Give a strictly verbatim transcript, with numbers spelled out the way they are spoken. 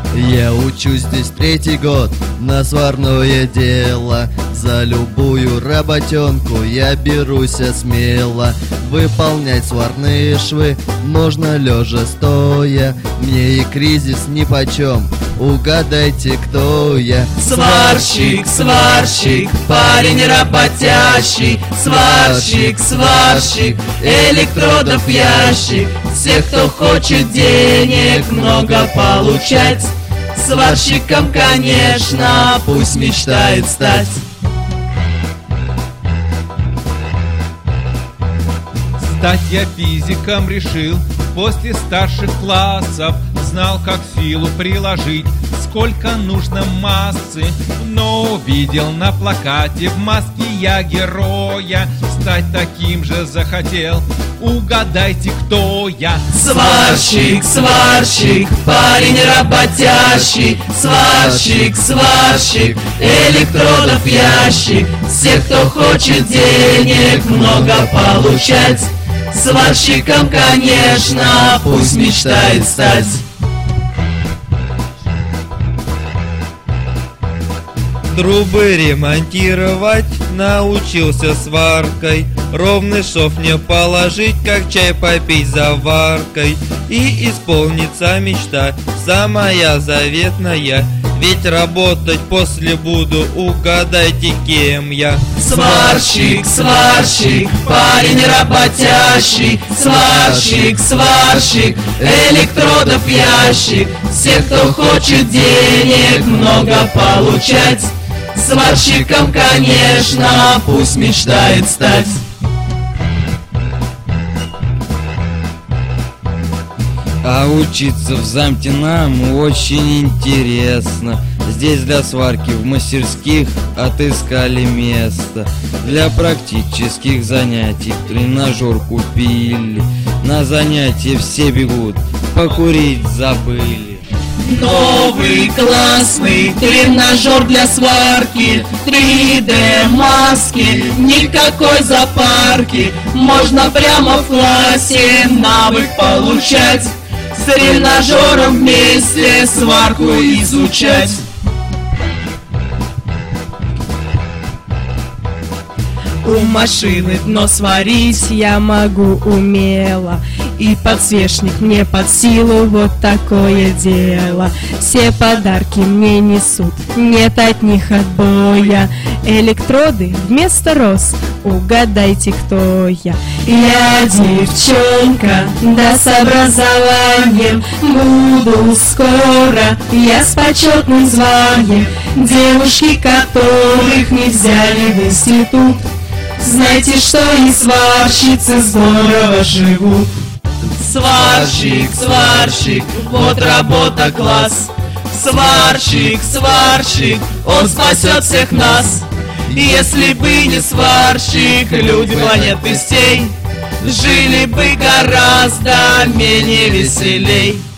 Я учусь здесь третий год на сварное дело. За любую работенку я берусь смело. Выполнять сварные швы можно лежа стоя. Мне и кризис нипочем, угадайте, кто я. Сварщик, сварщик, парень работящий. Сварщик, сварщик, электродов ящик. Всех, кто хочет денег много получать, сварщиком, конечно, пусть мечтает стать. Стать я физиком решил после старших классов. Знал, как силу приложить, сколько нужно массы. Но увидел на плакате в маске я героя. Стать таким же захотел, угадайте, кто я. Сварщик, сварщик, парень работящий. Сварщик, сварщик, электродов ящик. Всех, кто хочет денег много получать, сварщиком, конечно, пусть мечтает стать. Трубы ремонтировать научился сваркой. Ровный шов мне положить, как чай попить заваркой. И исполнится мечта самая заветная. Ведь работать после буду, угадайте, кем я. Сварщик, сварщик, парень работящий. Сварщик, сварщик, электродов ящик. Всех, кто хочет денег много получать, сварщиком, конечно, пусть мечтает стать. А учиться в замте нам очень интересно. Здесь для сварки в мастерских отыскали место. Для практических занятий тренажер купили. На занятия все бегут, покурить забыли. Новый классный тренажер для сварки, три дэ маски, никакой запарки. Можно прямо в классе навык получать, с тренажером вместе сварку изучать. У машины дно сварить я могу умело, и подсвечник мне под силу, вот такое дело. Все подарки мне несут, нет от них отбоя. Электроды вместо роз, угадайте, кто я. Я девчонка, да с образованием, буду скоро я с почетным званием. Девушки, которых не взяли в институт, знайте, что и сварщицы здорово живут. Сварщик, сварщик, вот работа класс. Сварщик, сварщик, он спасет всех нас. Если бы не сварщик, люди планеты сей жили бы гораздо менее веселей.